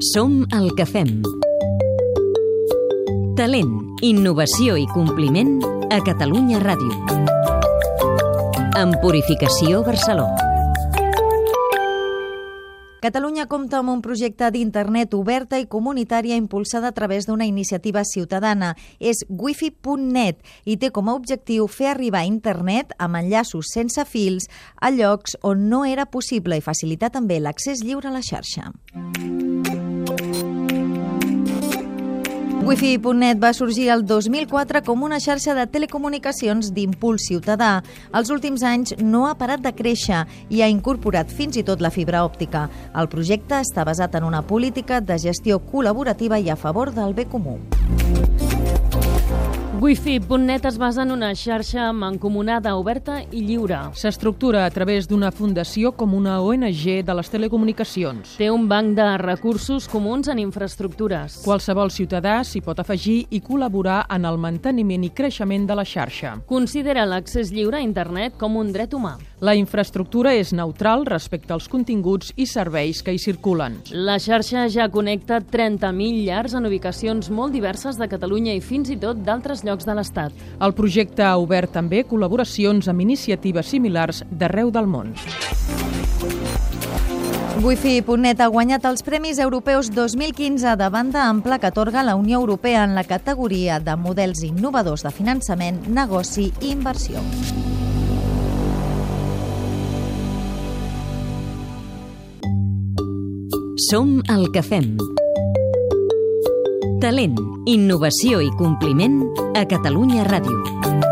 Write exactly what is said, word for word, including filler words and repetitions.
Som el que fem. Talent, innovació i compliment a Catalunya Ràdio. Amb Purificació Barceló. Catalunya compta amb un projecte d'internet oberta i comunitària impulsada a través d'una iniciativa ciutadana. És wifi punt net i té com a objectiu fer arribar internet amb enllaços sense fils a llocs on no era possible i facilitar també l'accés lliure a la xarxa. wifi punt net va sorgir el dos mil quatre com una xarxa de telecomunicacions d'impuls ciutadà. Els últims anys no ha parat de créixer i ha incorporat fins i tot la fibra òptica. El projecte està basat en una política de gestió col·laborativa i a favor del bé comú. wifi punt net es basa en una xarxa mancomunada, oberta i lliure. S'estructura a través d'una fundació com una O N G de les telecomunicacions. Té un banc de recursos comuns en infraestructures. Qualsevol ciutadà s'hi pot afegir i col·laborar en el manteniment i creixement de la xarxa. Considera l'accés lliure a internet com un dret humà. La infraestructura és neutral respecte als continguts i serveis que hi circulen. La xarxa ja connecta trenta mil llars en ubicacions molt diverses de Catalunya i fins i tot d'altres llocs de l'Estat. El projecte ha obert també col·laboracions amb iniciatives similars d'arreu del món. wifi punt net ha guanyat els Premis Europeus dos mil quinze de banda ampla que atorga la Unió Europea en la categoria de models innovadors de finançament, negoci i inversió. Som el que fem. Talent, innovació i compliment a Catalunya Ràdio.